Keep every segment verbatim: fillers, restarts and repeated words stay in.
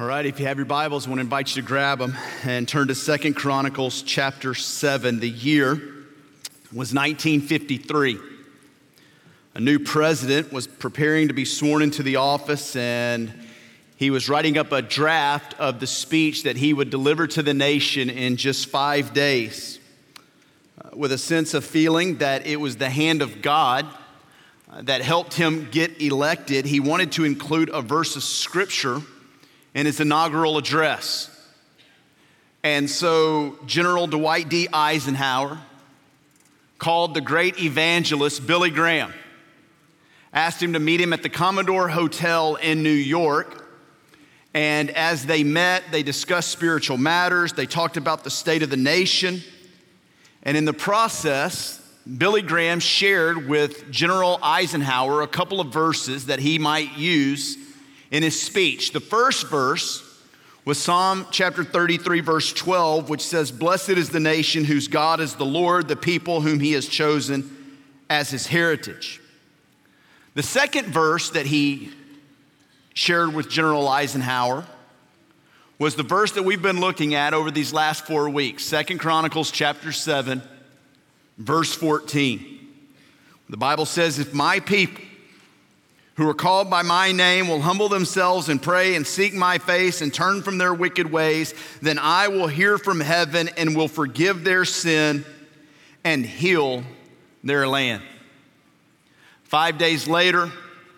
All right, if you have your Bibles, I want to invite you to grab them and turn to Second Chronicles chapter seven. The year was nineteen fifty-three. A new president was preparing to be sworn into the office, and he was writing up a draft of the speech that he would deliver to the nation in just five days. Uh, with a sense of feeling that it was the hand of God uh, that helped him get elected, he wanted to include a verse of scripture in his inaugural address. And so General Dwight D. Eisenhower called the great evangelist Billy Graham, asked him to meet him at the Commodore Hotel in New York. And as they met, they discussed spiritual matters. They talked about the state of the nation. And in the process, Billy Graham shared with General Eisenhower a couple of verses that he might use in his speech. The first verse was Psalm chapter thirty-three, verse twelve, which says, "Blessed is the nation whose God is the Lord, the people whom he has chosen as his heritage." The second verse that he shared with General Eisenhower was the verse that we've been looking at over these last four weeks, Second Chronicles chapter seven, verse fourteen. The Bible says, "If my people who are called by my name will humble themselves and pray and seek my face and turn from their wicked ways, then I will hear from heaven and will forgive their sin and heal their land." Five days later,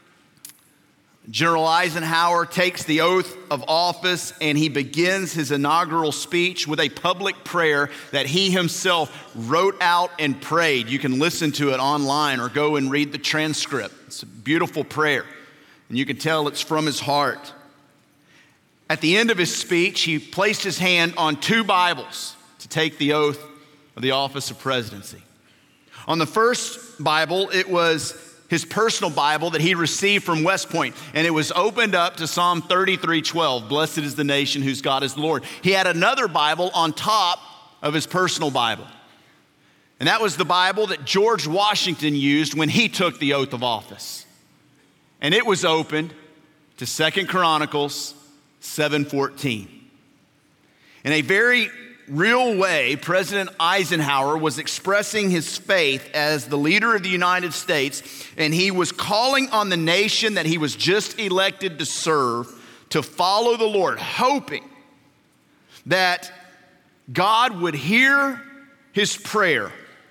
General Eisenhower takes the oath of office and he begins his inaugural speech with a public prayer that he himself wrote out and prayed. You can listen to it online or go and read the transcript. It's a beautiful prayer, and you can tell it's from his heart. At the end of his speech, he placed his hand on two Bibles to take the oath of the office of presidency. On the first Bible, it was his personal Bible that he received from West Point, and it was opened up to Psalm thirty-three twelve, "Blessed is the nation whose God is the Lord." He had another Bible on top of his personal Bible, and that was the Bible that George Washington used when he took the oath of office, and it was opened to Second Chronicles seven fourteen. In a very real way, President Eisenhower was expressing his faith as the leader of the United States, and he was calling on the nation that he was just elected to serve to follow the Lord, hoping that God would hear his prayer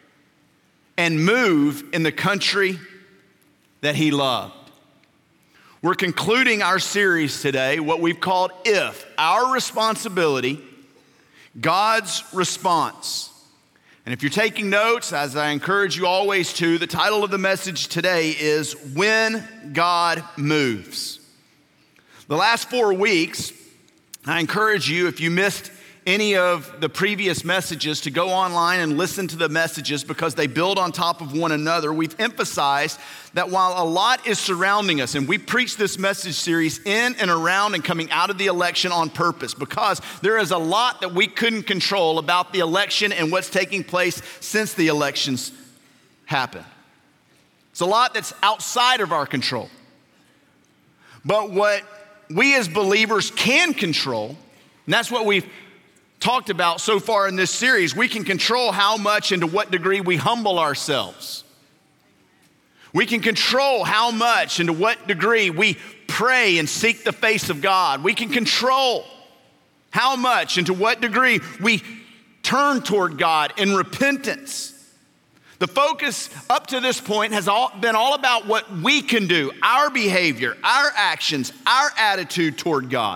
and move in the country that he loved. We're concluding our series today, what we've called If, Our Responsibility, God's Response. And if you're taking notes, as I encourage you always to, the title of the message today is When God Moves. The last four weeks, I encourage you, if you missed any of the previous messages, to go online and listen to the messages because they build on top of one another. We've emphasized that while a lot is surrounding us, and we preach this message series in and around and coming out of the election on purpose, because there is a lot that we couldn't control about the election and what's taking place since the elections happened. It's a lot that's outside of our control. But what we as believers can control, and that's what we've talked about so far in this series, we can control how much and to what degree we humble ourselves. We can control how much and to what degree we pray and seek the face of God. We can control how much and to what degree we turn toward God in repentance. The focus up to this point has all been all about what we can do, our behavior, our actions, our attitude toward God.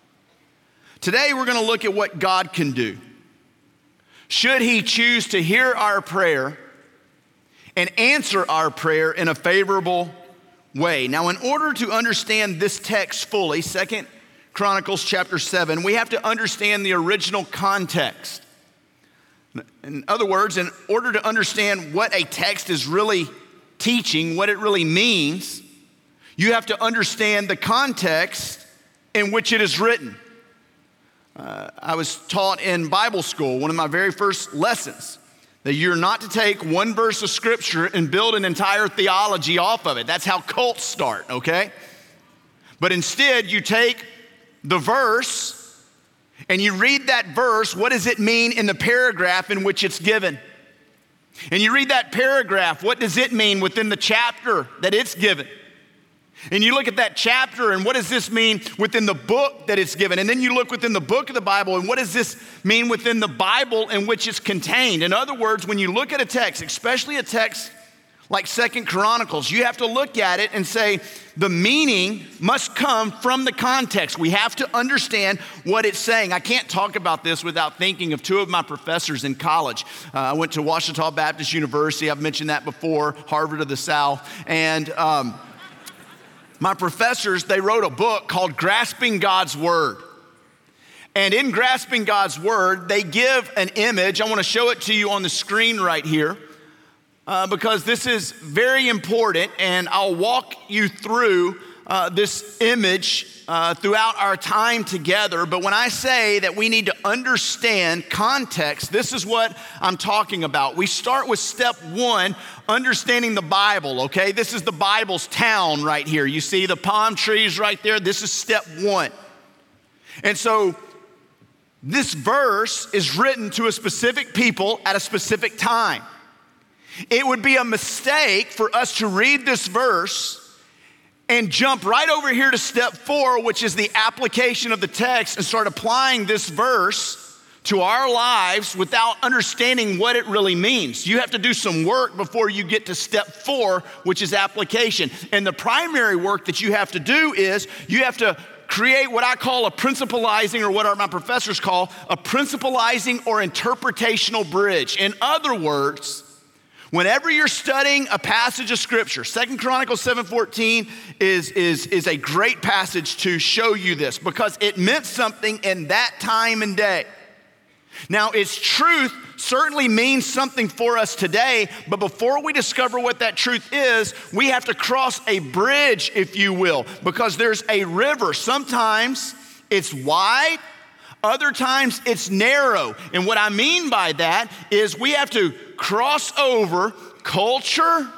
Today, we're going to look at what God can do. Should he choose to hear our prayer and answer our prayer in a favorable way. Now, in order to understand this text fully, Second Chronicles chapter seven, we have to understand the original context. In other words, in order to understand what a text is really teaching, what it really means, you have to understand the context in which it is written. Uh, I was taught in Bible school, one of my very first lessons, that you're not to take one verse of scripture and build an entire theology off of it. That's how cults start, okay? But instead, you take the verse and you read that verse, what does it mean in the paragraph in which it's given? And you read that paragraph, what does it mean within the chapter that it's given? And you look at that chapter and what does this mean within the book that it's given? And then you look within the book of the Bible and what does this mean within the Bible in which it's contained? In other words, when you look at a text, especially a text like Second Chronicles, you have to look at it and say the meaning must come from the context. We have to understand what it's saying. I can't talk about this without thinking of two of my professors in college. Uh, I went to Ouachita Baptist University. I've mentioned that before, Harvard of the South. And um, my professors, they wrote a book called Grasping God's Word. And in Grasping God's Word, they give an image. I want to show it to you on the screen right here. Uh, because this is very important, and I'll walk you through uh, this image uh, throughout our time together. But when I say that we need to understand context, this is what I'm talking about. We start with step one, understanding the Bible, okay? This is the Bible's town right here. You see the palm trees right there? This is step one. And so this verse is written to a specific people at a specific time. It would be a mistake for us to read this verse and jump right over here to step four, which is the application of the text, and start applying this verse to our lives without understanding what it really means. You have to do some work before you get to step four, which is application. And the primary work that you have to do is you have to create what I call a principalizing, or what my professors call a principalizing or interpretational bridge. In other words, whenever you're studying a passage of Scripture, Second Chronicles seven fourteen is, is, is a great passage to show you this because it meant something in that time and day. Now, its truth certainly means something for us today, but before we discover what that truth is, we have to cross a bridge, if you will, because there's a river. Sometimes it's wide, other times it's narrow. And what I mean by that is we have to cross over culture,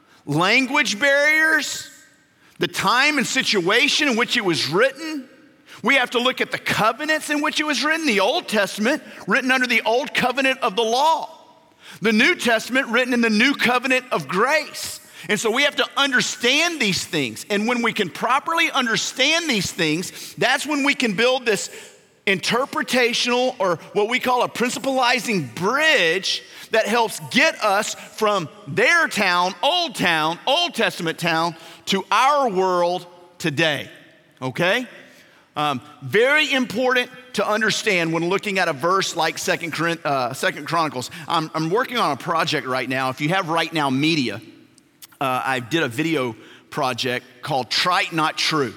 language barriers, the time and situation in which it was written. We have to look at the covenants in which it was written. The Old Testament, written under the Old Covenant of the law. The New Testament, written in the New Covenant of grace. And so we have to understand these things. And when we can properly understand these things, that's when we can build this interpretational, or what we call a principalizing bridge that helps get us from their town, old town, Old Testament town, to our world today, okay? Um, very important to understand when looking at a verse like Second, uh, Second Chronicles. I'm, I'm working on a project right now. If you have Right Now Media, uh, I did a video project called Trite Not True.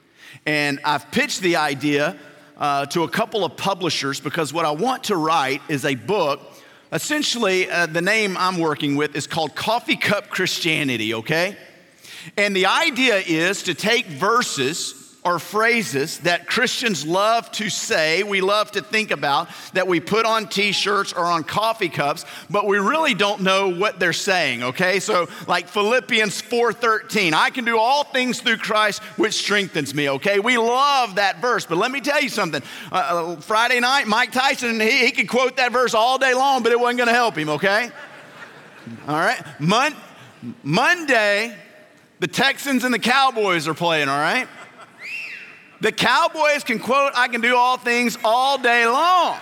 And I've pitched the idea Uh, to a couple of publishers because what I want to write is a book. Essentially, uh, the name I'm working with is called Coffee Cup Christianity, okay? And the idea is to take verses or phrases that Christians love to say, we love to think about, that we put on t-shirts or on coffee cups, but we really don't know what they're saying, okay? So like Philippians four thirteen, I can do all things through Christ which strengthens me, okay? We love that verse, but let me tell you something. Uh, Friday night, Mike Tyson, he, he could quote that verse all day long, but it wasn't gonna help him, okay? All right, Mon- Monday, the Texans and the Cowboys are playing, all right? The Cowboys can quote, I can do all things all day long.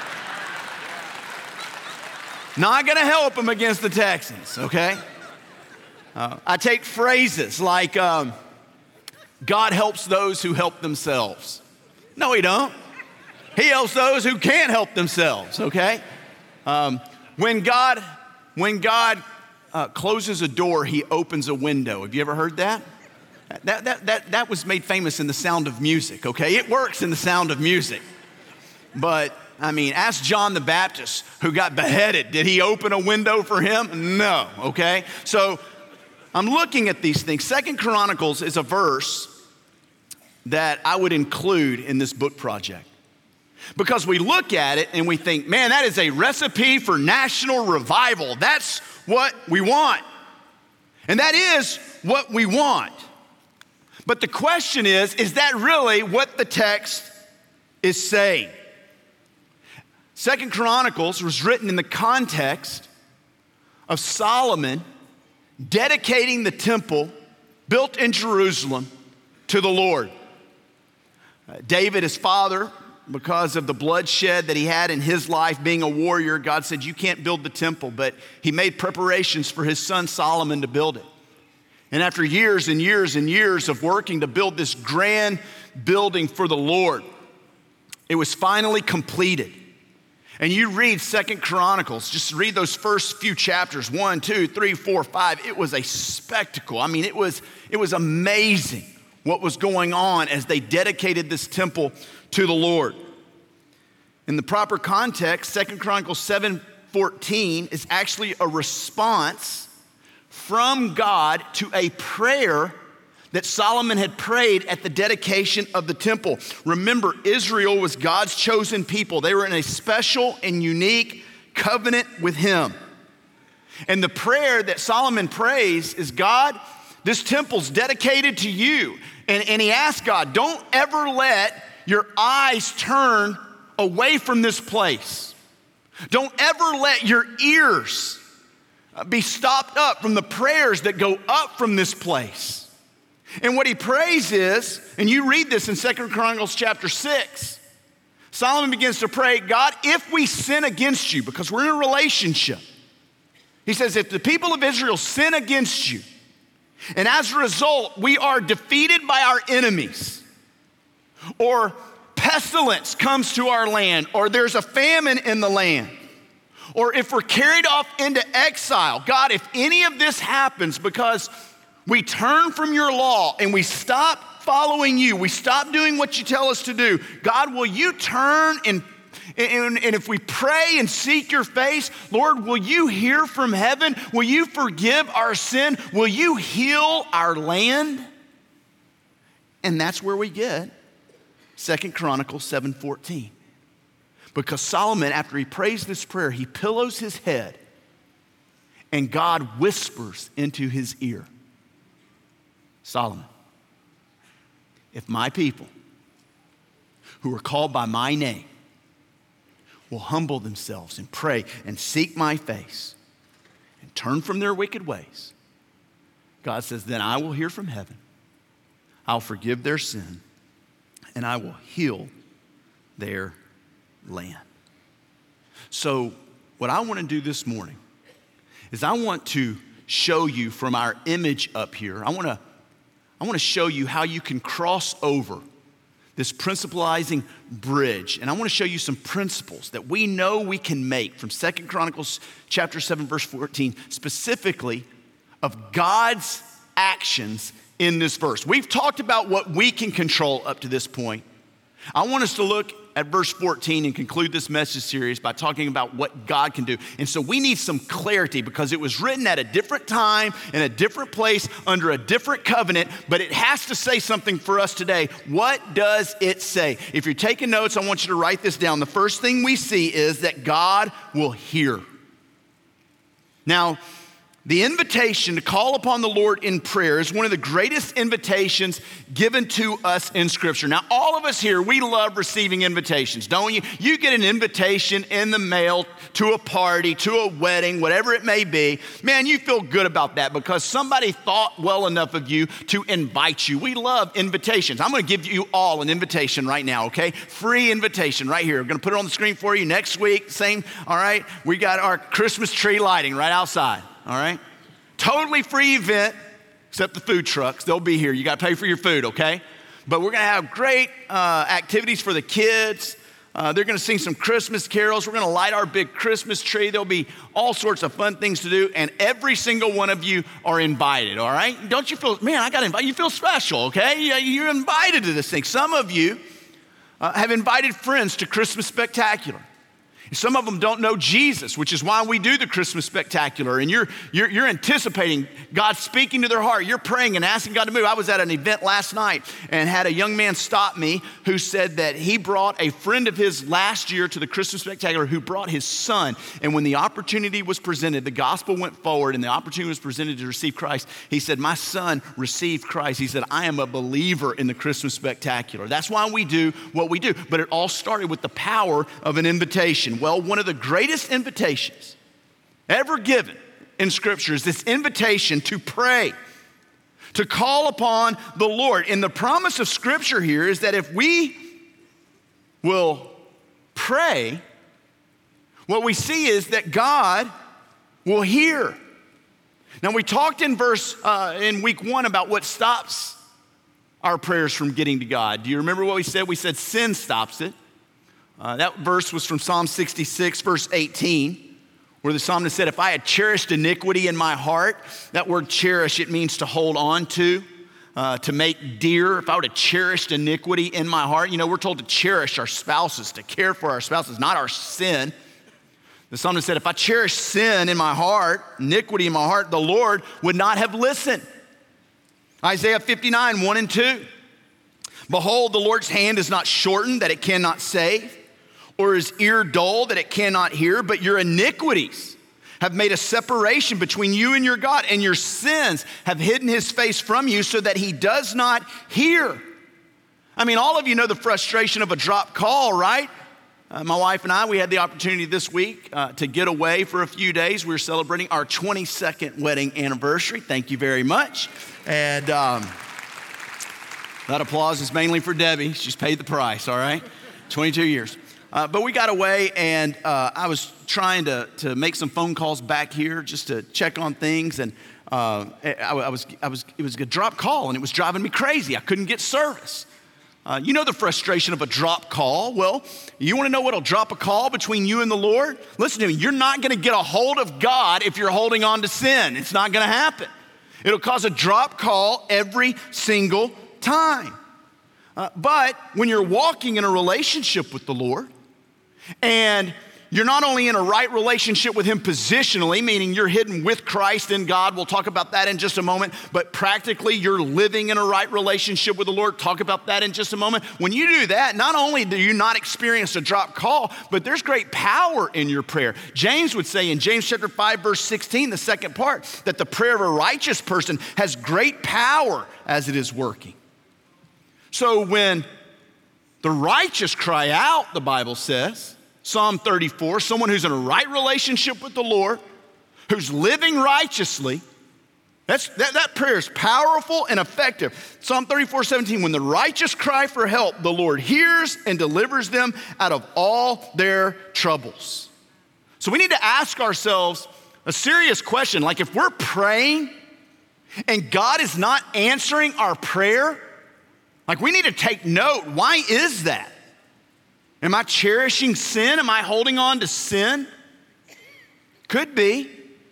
Not gonna help them against the Texans, okay? Uh, I take phrases like, um, God helps those who help themselves. No, he don't. He helps those who can't help themselves, okay? Um, when God, when God uh, closes a door, he opens a window. Have you ever heard that? That, that, that, that was made famous in The Sound of Music, okay? It works in The Sound of Music. But, I mean, ask John the Baptist, who got beheaded. Did he open a window for him? No, okay? So, I'm looking at these things. Second Chronicles is a verse that I would include in this book project. Because we look at it and we think, man, that is a recipe for national revival. That's what we want. And that is what we want. But the question is, is that really what the text is saying? Second Chronicles was written in the context of Solomon dedicating the temple built in Jerusalem to the Lord. Uh, David, his father, because of the bloodshed that he had in his life being a warrior, God said, you can't build the temple, but he made preparations for his son Solomon to build it. And after years and years and years of working to build this grand building for the Lord, it was finally completed. And you read Second Chronicles, just read those first few chapters, one, two, three, four, five. It was a spectacle. I mean, it was, it was amazing what was going on as they dedicated this temple to the Lord. In the proper context, Second Chronicles seven fourteen is actually a response from God to a prayer that Solomon had prayed at the dedication of the temple. Remember, Israel was God's chosen people. They were in a special and unique covenant with him. And the prayer that Solomon prays is, God, this temple's dedicated to you. And, and he asked God, don't ever let your eyes turn away from this place. Don't ever let your ears be stopped up from the prayers that go up from this place. And what he prays is, and you read this in Second Chronicles chapter six, Solomon begins to pray, God, if we sin against you, because we're in a relationship, he says, if the people of Israel sin against you, and as a result, we are defeated by our enemies, or pestilence comes to our land, or there's a famine in the land, or if we're carried off into exile, God, if any of this happens because we turn from your law and we stop following you, we stop doing what you tell us to do, God, will you turn and, and, and if we pray and seek your face, Lord, will you hear from heaven? Will you forgive our sin? Will you heal our land? And that's where we get Second Chronicles seven fourteen. Because Solomon, after he prays this prayer, he pillows his head and God whispers into his ear, Solomon, if my people who are called by my name will humble themselves and pray and seek my face and turn from their wicked ways, God says, then I will hear from heaven, I'll forgive their sin, and I will heal their land. So what I want to do this morning is I want to show you from our image up here, I want to I want to show you how you can cross over this principalizing bridge. And I want to show you some principles that we know we can make from Second Chronicles chapter seven, verse fourteen, specifically of God's actions in this verse. We've talked about what we can control up to this point. I want us to look at verse fourteen and conclude this message series by talking about what God can do. And so we need some clarity because it was written at a different time, in a different place, under a different covenant, but it has to say something for us today. What does it say? If you're taking notes, I want you to write this down. The first thing we see is that God will hear. Now, the invitation to call upon the Lord in prayer is one of the greatest invitations given to us in Scripture. Now, all of us here, we love receiving invitations, don't you? You get an invitation in the mail to a party, to a wedding, whatever it may be. Man, you feel good about that because somebody thought well enough of you to invite you. We love invitations. I'm going to give you all an invitation right now, okay? Free invitation right here. I'm going to put it on the screen for you next week. Same, all right? We got our Christmas tree lighting right outside. All right? Totally free event, except the food trucks. They'll be here. You got to pay for your food, okay? But we're going to have great uh, activities for the kids. Uh, they're going to sing some Christmas carols. We're going to light our big Christmas tree. There'll be all sorts of fun things to do, and every single one of you are invited, all right? Don't you feel, man, I got invited. You feel special, okay? You're invited to this thing. Some of you uh, have invited friends to Christmas Spectacular. Some of them don't know Jesus, which is why we do the Christmas Spectacular. And you're, you're, you're anticipating God speaking to their heart. You're praying and asking God to move. I was at an event last night and had a young man stop me who said that he brought a friend of his last year to the Christmas Spectacular who brought his son. And when the opportunity was presented, the gospel went forward and the opportunity was presented to receive Christ, he said, my son received Christ. He said, I am a believer in the Christmas Spectacular. That's why we do what we do. But it all started with the power of an invitation. Well, one of the greatest invitations ever given in Scripture is this invitation to pray, to call upon the Lord. And the promise of Scripture here is that if we will pray, what we see is that God will hear. Now, we talked in verse uh, in week one about what stops our prayers from getting to God. Do you remember what we said? We said sin stops it. Uh, that verse was from Psalm sixty-six, verse eighteen, where the psalmist said, if I had cherished iniquity in my heart, that word cherish, it means to hold on to, uh, to make dear. If I would have cherished iniquity in my heart, you know, we're told to cherish our spouses, to care for our spouses, not our sin. The psalmist said, if I cherished sin in my heart, iniquity in my heart, the Lord would not have listened. Isaiah fifty-nine, one and two. Behold, the Lord's hand is not shortened that it cannot save, or his ear dull that it cannot hear, but your iniquities have made a separation between you and your God, and your sins have hidden his face from you so that he does not hear. I mean, all of you know the frustration of a drop call, right? Uh, my wife and I, we had the opportunity this week uh, to get away for a few days. We were celebrating our twenty-second wedding anniversary. Thank you very much. And um, that applause is mainly for Debbie. She's paid the price, all right? twenty-two years. Uh, but we got away, and uh, I was trying to, to make some phone calls back here just to check on things. And uh, I, I was, I was, it was a drop call, and it was driving me crazy. I couldn't get service. Uh, you know the frustration of a drop call. Well, you want to know what'll drop a call between you and the Lord? Listen to me. You're not going to get a hold of God if you're holding on to sin. It's not going to happen. It'll cause a drop call every single time. Uh, but when you're walking in a relationship with the Lord, and you're not only in a right relationship with him positionally, meaning you're hidden with Christ in God. We'll talk about that in just a moment. But practically, you're living in a right relationship with the Lord. Talk about that in just a moment. When you do that, not only do you not experience a drop call, but there's great power in your prayer. James would say in James chapter five, verse sixteen, the second part, that the prayer of a righteous person has great power as it is working. So when the righteous cry out, the Bible says, Psalm thirty-four, someone who's in a right relationship with the Lord, who's living righteously, that's, that, that prayer is powerful and effective. Psalm thirty-four, seventeen, when the righteous cry for help, the Lord hears and delivers them out of all their troubles. So we need to ask ourselves a serious question, like if we're praying and God is not answering our prayer, like we need to take note. Why is that? Am I cherishing sin? Am I holding on to sin? Could be.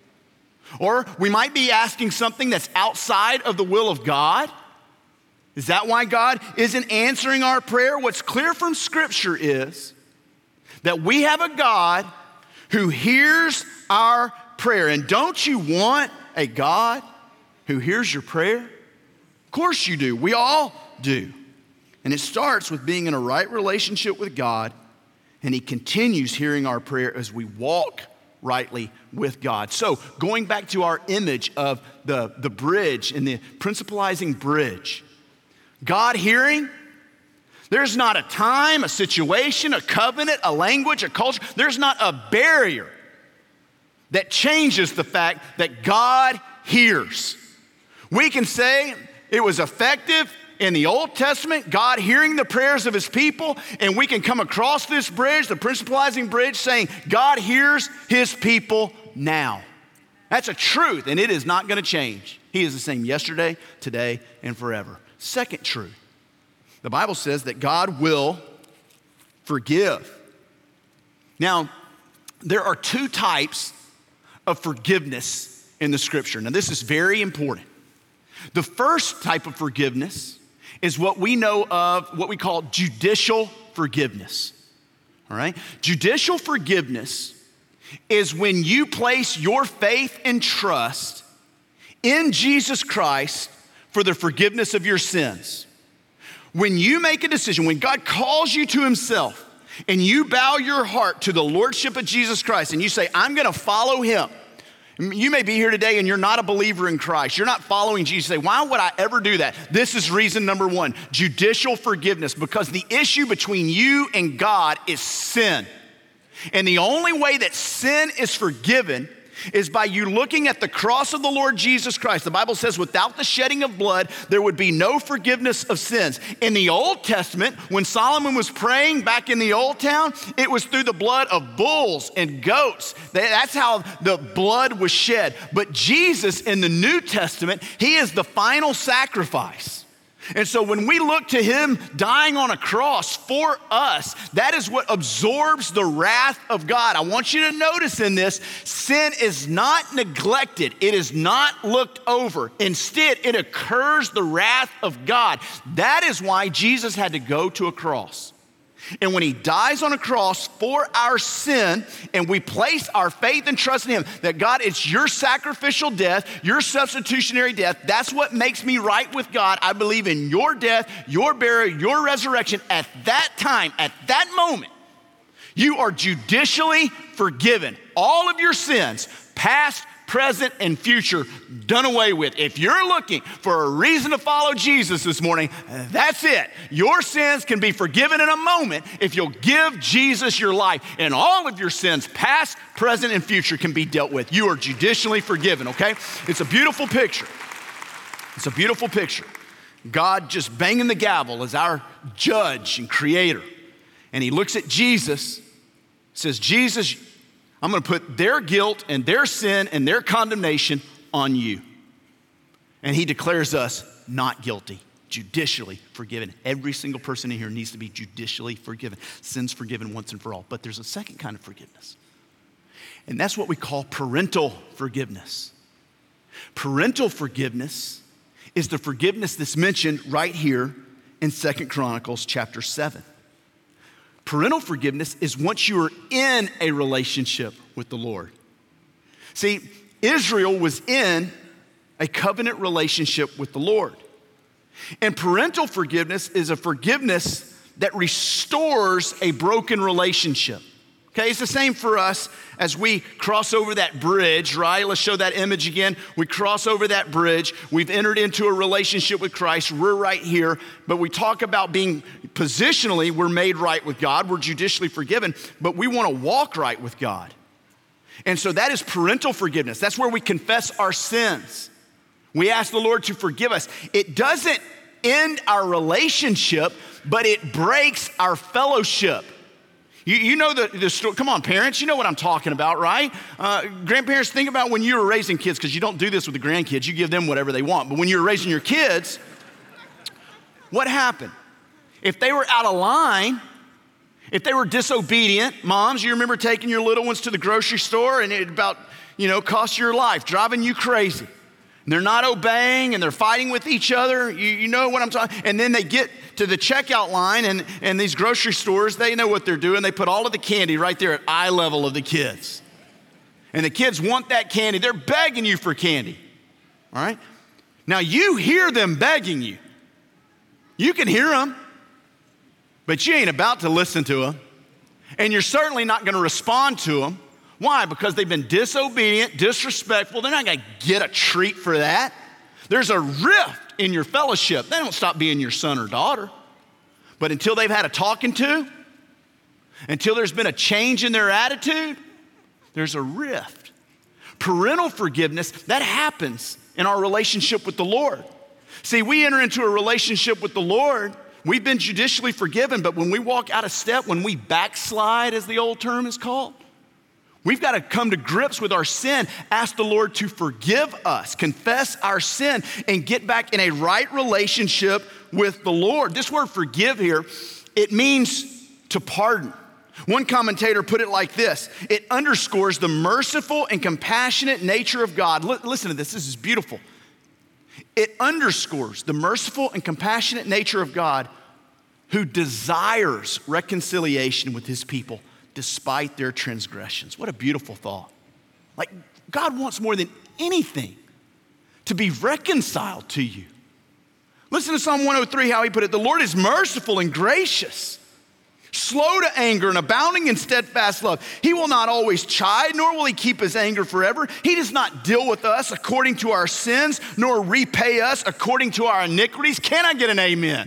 Or we might be asking something that's outside of the will of God. Is that why God isn't answering our prayer? What's clear from Scripture is that we have a God who hears our prayer. And don't you want a God who hears your prayer? Of course you do. We all do. And it starts with being in a right relationship with God, and he continues hearing our prayer as we walk rightly with God. So going back to our image of the, the bridge and the principalizing bridge, God hearing, there's not a time, a situation, a covenant, a language, a culture. There's not a barrier that changes the fact that God hears. We can say it was effective in the Old Testament, God hearing the prayers of his people, and we can come across this bridge, the principalizing bridge, saying God hears his people now. That's a truth, and it is not going to change. He is the same yesterday, today, and forever. Second truth, the Bible says that God will forgive. Now, there are two types of forgiveness in the Scripture. Now, this is very important. The first type of forgiveness is what we know of, what we call judicial forgiveness. all right? Judicial forgiveness is when you place your faith and trust in Jesus Christ for the forgiveness of your sins. When you make a decision, when God calls you to himself and you bow your heart to the lordship of Jesus Christ and you say, I'm gonna follow him. You may be here today and you're not a believer in Christ. You're not following Jesus. You say, why would I ever do that? This is reason number one, judicial forgiveness, because the issue between you and God is sin. And the only way that sin is forgiven is by you looking at the cross of the Lord Jesus Christ. The Bible says without the shedding of blood, there would be no forgiveness of sins. In the Old Testament, when Solomon was praying back in the Old Town, it was through the blood of bulls and goats. That's how the blood was shed. But Jesus in the New Testament, he is the final sacrifice. And so when we look to him dying on a cross for us, that is what absorbs the wrath of God. I want you to notice in this, sin is not neglected. It is not looked over. Instead, it occurs the wrath of God. That is why Jesus had to go to a cross. And when he dies on a cross for our sin, and we place our faith and trust in him, that God, it's your sacrificial death, your substitutionary death, that's what makes me right with God. I believe in your death, your burial, your resurrection. At that time, at that moment, you are judicially forgiven. All of your sins, past, present, and future, done away with. If you're looking for a reason to follow Jesus this morning, that's it. Your sins can be forgiven in a moment if you'll give Jesus your life, and all of your sins, past, present, and future, can be dealt with. You are judicially forgiven, okay? It's a beautiful picture. It's a beautiful picture. God just banging the gavel as our judge and creator. And he looks at Jesus, says, Jesus, I'm gonna put their guilt and their sin and their condemnation on you. And he declares us not guilty, judicially forgiven. Every single person in here needs to be judicially forgiven. Sin's forgiven once and for all. But there's a second kind of forgiveness. And that's what we call parental forgiveness. Parental forgiveness is the forgiveness that's mentioned right here in Second Chronicles chapter seven. Parental forgiveness is once you are in a relationship with the Lord. See, Israel was in a covenant relationship with the Lord. And parental forgiveness is a forgiveness that restores a broken relationship. Okay, it's the same for us as we cross over that bridge, right? Let's show that image again. We cross over that bridge. We've entered into a relationship with Christ. We're right here. But we talk about being positionally, we're made right with God. We're judicially forgiven, but we want to walk right with God. And so that is parental forgiveness. That's where we confess our sins. We ask the Lord to forgive us. It doesn't end our relationship, but it breaks our fellowship. You, you know the, the story. Come on, parents, you know what I'm talking about, right? Uh, grandparents, think about when you were raising kids, because you don't do this with the grandkids. You give them whatever they want. But when you were raising your kids, what happened? If they were out of line, if they were disobedient, moms, you remember taking your little ones to the grocery store and it about, you know, cost your life, driving you crazy. And they're not obeying and they're fighting with each other. You, you know what I'm talking. And then they get to the checkout line and, and these grocery stores, they know what they're doing. They put all of the candy right there at eye level of the kids. And the kids want that candy. They're begging you for candy. All right? Now you hear them begging you. You can hear them, but you ain't about to listen to them. And you're certainly not going to respond to them. Why? Because they've been disobedient, disrespectful. They're not going to get a treat for that. There's a rift in your fellowship. They don't stop being your son or daughter. But until they've had a talking to, until there's been a change in their attitude, there's a rift. Parental forgiveness, that happens in our relationship with the Lord. See, we enter into a relationship with the Lord. We've been judicially forgiven, but when we walk out of step, when we backslide, as the old term is called, we've got to come to grips with our sin, ask the Lord to forgive us, confess our sin, and get back in a right relationship with the Lord. This word forgive here, it means to pardon. One commentator put it like this: it underscores the merciful and compassionate nature of God. L- listen to this, this is beautiful. It underscores the merciful and compassionate nature of God, who desires reconciliation with his people despite their transgressions. What a beautiful thought. Like, God wants more than anything to be reconciled to you. Listen to Psalm one oh three, how he put it. The Lord is merciful and gracious, slow to anger and abounding in steadfast love. He will not always chide, nor will he keep his anger forever. He does not deal with us according to our sins, nor repay us according to our iniquities. Can I get an amen?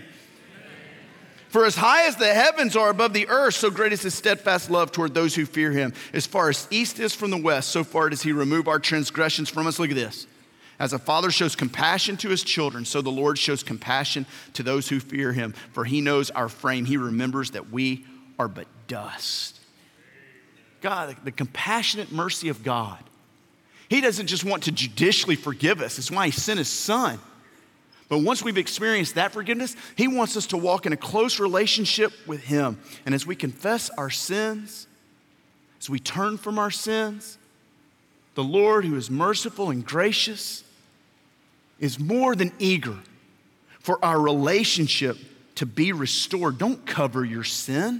For as high as the heavens are above the earth, so great is his steadfast love toward those who fear him. As far as east is from the west, so far does he remove our transgressions from us. Look at this. As a father shows compassion to his children, so the Lord shows compassion to those who fear him. For he knows our frame. He remembers that we are but dust. God, the compassionate mercy of God. He doesn't just want to judicially forgive us. It's why he sent his son. But once we've experienced that forgiveness, he wants us to walk in a close relationship with him. And as we confess our sins, as we turn from our sins, the Lord, who is merciful and gracious, is more than eager for our relationship to be restored. Don't cover your sin.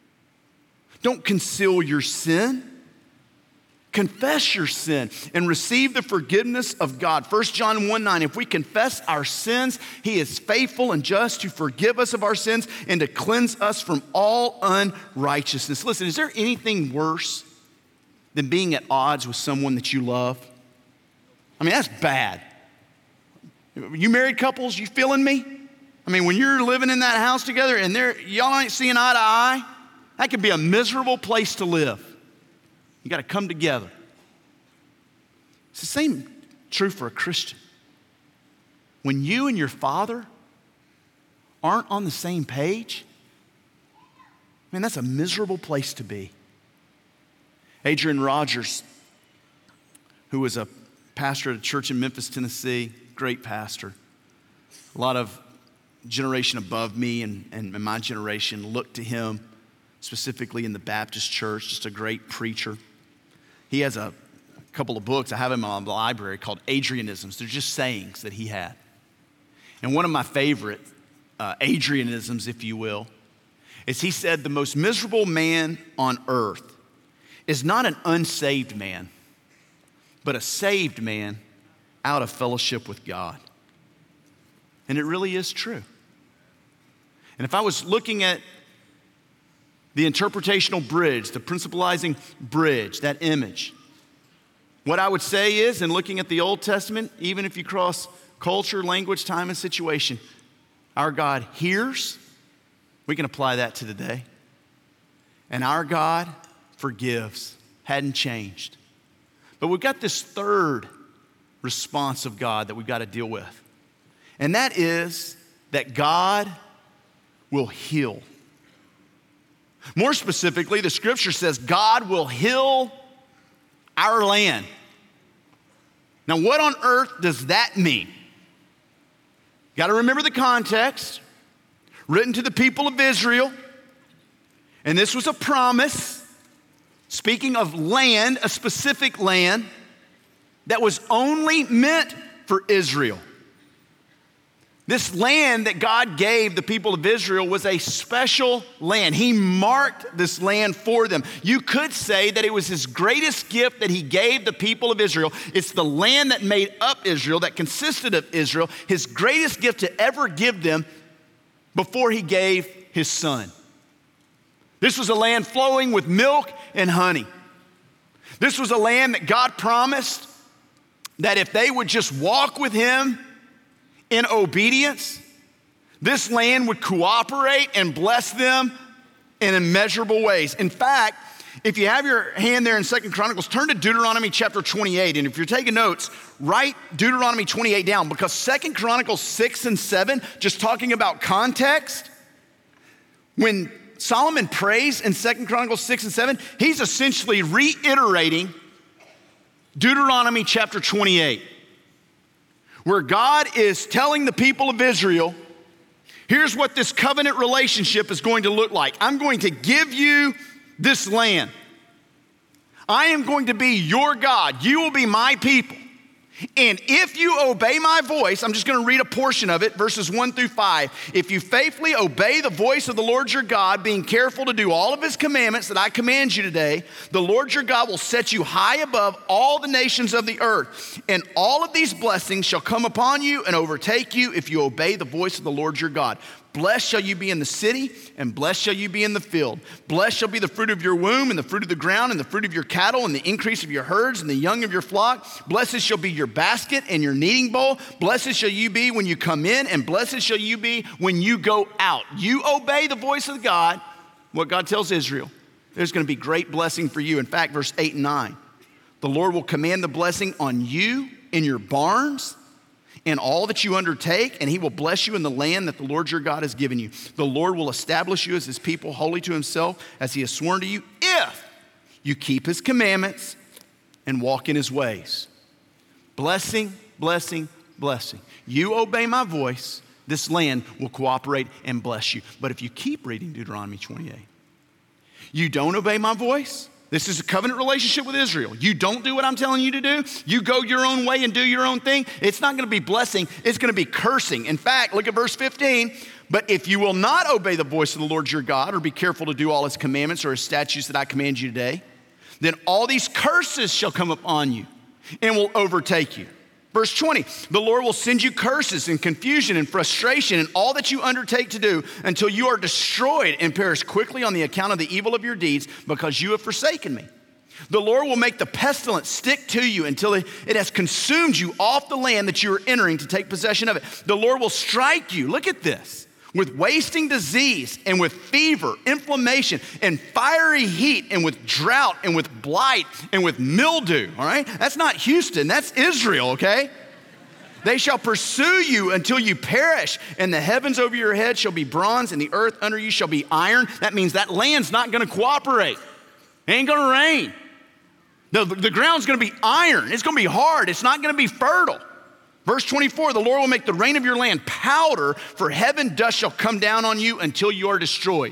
Don't conceal your sin. Confess your sin and receive the forgiveness of God. First John one nine, if we confess our sins, he is faithful and just to forgive us of our sins and to cleanse us from all unrighteousness. Listen, is there anything worse than being at odds with someone that you love? I mean, that's bad. You married couples, you feeling me? I mean, when you're living in that house together and they're, y'all ain't seeing eye to eye, that could be a miserable place to live. You got to come together. It's the same true for a Christian. When you and your father aren't on the same page, man, that's a miserable place to be. Adrian Rogers, who was a pastor at a church in Memphis, Tennessee, great pastor. A lot of generation above me and, and my generation looked to him, specifically in the Baptist church, just a great preacher. He has a couple of books, I have them in the library, called Adrianisms. They're just sayings that he had. And one of my favorite uh, Adrianisms, if you will, is he said, the most miserable man on earth is not an unsaved man, but a saved man out of fellowship with God. And it really is true. And if I was looking at the interpretational bridge, the principalizing bridge, that image, what I would say is, in looking at the Old Testament, even if you cross culture, language, time, and situation, our God hears. We can apply that to today. And our God forgives. Hadn't changed. But we've got this third response of God that we've got to deal with. And that is that God will heal. More specifically, the scripture says God will heal our land. Now, what on earth does that mean? Got to remember the context. Written to the people of Israel. And this was a promise, speaking of land, a specific land that was only meant for Israel. This land that God gave the people of Israel was a special land. He marked this land for them. You could say that it was his greatest gift that he gave the people of Israel. It's the land that made up Israel, that consisted of Israel, his greatest gift to ever give them before he gave his son. This was a land flowing with milk and honey. This was a land that God promised that if they would just walk with him in obedience, this land would cooperate and bless them in immeasurable ways. In fact, if you have your hand there in Second Chronicles, turn to Deuteronomy chapter twenty-eight. And if you're taking notes, write Deuteronomy twenty-eight down, because Second Chronicles six and seven, just talking about context, when Solomon prays in Second Chronicles six and seven, he's essentially reiterating Deuteronomy chapter twenty-eight. Where God is telling the people of Israel, here's what this covenant relationship is going to look like. I'm going to give you this land. I am going to be your God. You will be my people. And if you obey my voice, I'm just going to read a portion of it, verses one through five. If you faithfully obey the voice of the Lord your God, being careful to do all of his commandments that I command you today, the Lord your God will set you high above all the nations of the earth. And all of these blessings shall come upon you and overtake you if you obey the voice of the Lord your God. Blessed shall you be in the city, and blessed shall you be in the field. Blessed shall be the fruit of your womb, and the fruit of the ground, and the fruit of your cattle, and the increase of your herds, and the young of your flock. Blessed shall be your basket and your kneading bowl. Blessed shall you be when you come in, and blessed shall you be when you go out. You obey the voice of God, what God tells Israel. There's going to be great blessing for you. In fact, verse eight and nine, the Lord will command the blessing on you in your barns, in all that you undertake, and he will bless you in the land that the Lord your God has given you. The Lord will establish you as his people, holy to himself, as he has sworn to you, if you keep his commandments and walk in his ways. Blessing, blessing, blessing. You obey my voice, this land will cooperate and bless you. But if you keep reading Deuteronomy twenty-eight, you don't obey my voice. This is a covenant relationship with Israel. You don't do what I'm telling you to do. You go your own way and do your own thing. It's not going to be blessing. It's going to be cursing. In fact, look at verse fifteen. But if you will not obey the voice of the Lord your God, or be careful to do all his commandments or his statutes that I command you today, then all these curses shall come upon you and will overtake you. Verse twenty, the Lord will send you curses and confusion and frustration in all that you undertake to do until you are destroyed and perish quickly on the account of the evil of your deeds, because you have forsaken me. The Lord will make the pestilence stick to you until it, it has consumed you off the land that you are entering to take possession of it. The Lord will strike you, look at this, with wasting disease and with fever, inflammation, and fiery heat, and with drought, and with blight, and with mildew, all right? That's not Houston, that's Israel, okay? They shall pursue you until you perish, and the heavens over your head shall be bronze, and the earth under you shall be iron. That means that land's not gonna cooperate. It ain't gonna rain. The, the ground's gonna be iron. It's gonna be hard. It's not gonna be fertile. Verse twenty-four, the Lord will make the rain of your land powder, for heaven dust shall come down on you until you are destroyed.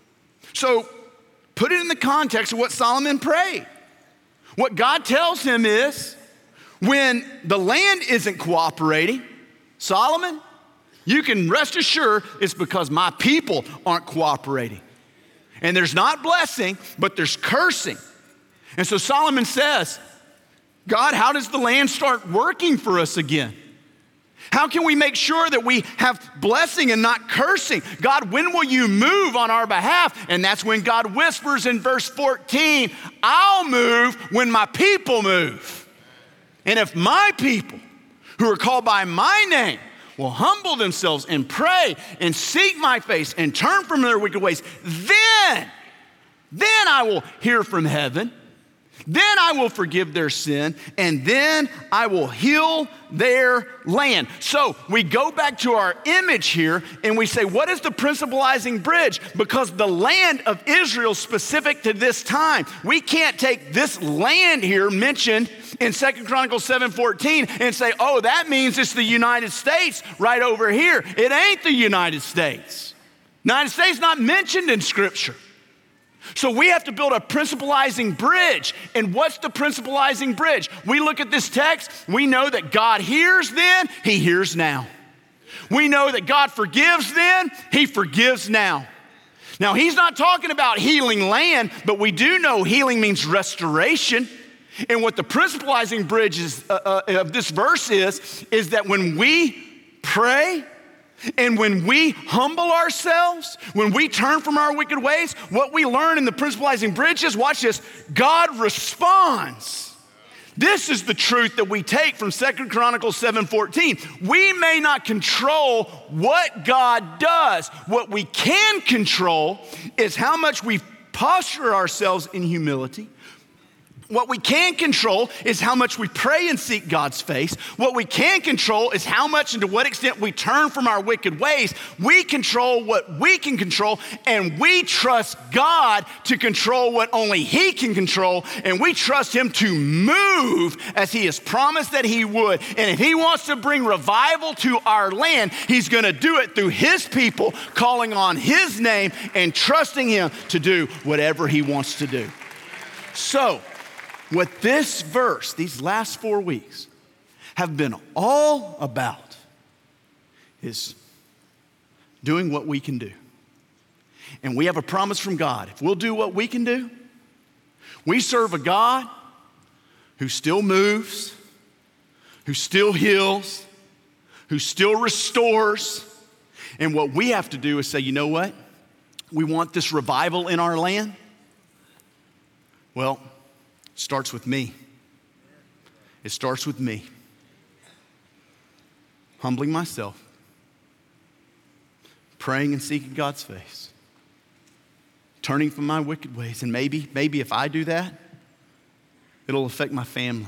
So put it in the context of what Solomon prayed. What God tells him is, when the land isn't cooperating, Solomon, you can rest assured it's because my people aren't cooperating. And there's not blessing, but there's cursing. And so Solomon says, God, how does the land start working for us again? How can we make sure that we have blessing and not cursing? God, when will you move on our behalf? And that's when God whispers in verse fourteen, I'll move when my people move. And if my people who are called by my name will humble themselves and pray and seek my face and turn from their wicked ways, then, then I will hear from heaven. Then I will forgive their sin, and then I will heal their land. So we go back to our image here, and we say, what is the principalizing bridge? Because the land of Israel specific to this time, we can't take this land here mentioned in Second Chronicles seven fourteen and say, oh, that means it's the United States right over here. It ain't the United States. United States not mentioned in Scripture. So we have to build a principalizing bridge. And what's the principalizing bridge? We look at this text, we know that God hears then, he hears now. We know that God forgives then, he forgives now. Now, he's not talking about healing land, but we do know healing means restoration. And what the principalizing bridge is, uh, uh, of this verse is, is that when we pray, and when we humble ourselves, when we turn from our wicked ways, what we learn in the principalizing bridge is, watch this, God responds. This is the truth that we take from Second Chronicles seven fourteen. We may not control what God does. What we can control is how much we posture ourselves in humility. What we can control is how much we pray and seek God's face. What we can control is how much and to what extent we turn from our wicked ways. We control what we can control, and we trust God to control what only he can control, and we trust him to move as he has promised that he would. And if he wants to bring revival to our land, he's gonna do it through his people, calling on his name and trusting him to do whatever he wants to do. So, what this verse, these last four weeks, have been all about is doing what we can do. And we have a promise from God. If we'll do what we can do, we serve a God who still moves, who still heals, who still restores. And what we have to do is say, you know what? We want this revival in our land. Well, it starts with me. It starts with me. Humbling myself, praying and seeking God's face, turning from my wicked ways. And maybe, maybe if I do that, it'll affect my family.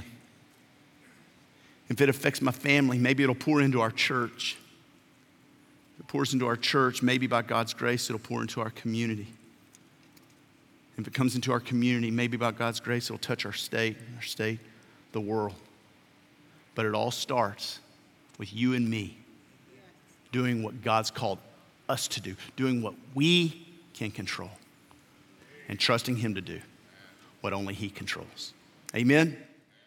If it affects my family, maybe it'll pour into our church. If it pours into our church, maybe by God's grace, it'll pour into our community. If it comes into our community, maybe by God's grace, it'll touch our state, our state, the world. But it all starts with you and me doing what God's called us to do, doing what we can control, and trusting Him to do what only He controls. Amen?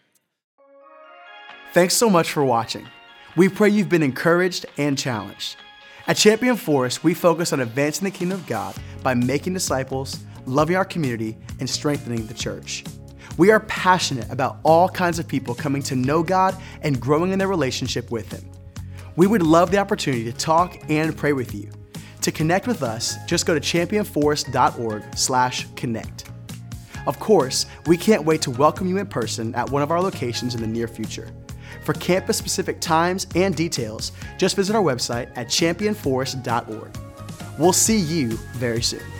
Thanks so much for watching. We pray you've been encouraged and challenged. At Champion Forest, we focus on advancing the kingdom of God by making disciples, loving our community, and strengthening the church. We are passionate about all kinds of people coming to know God and growing in their relationship with Him. We would love the opportunity to talk and pray with you. To connect with us, just go to champion forest dot org slash connect. Of course, we can't wait to welcome you in person at one of our locations in the near future. For campus-specific times and details, just visit our website at champion forest dot org. We'll see you very soon.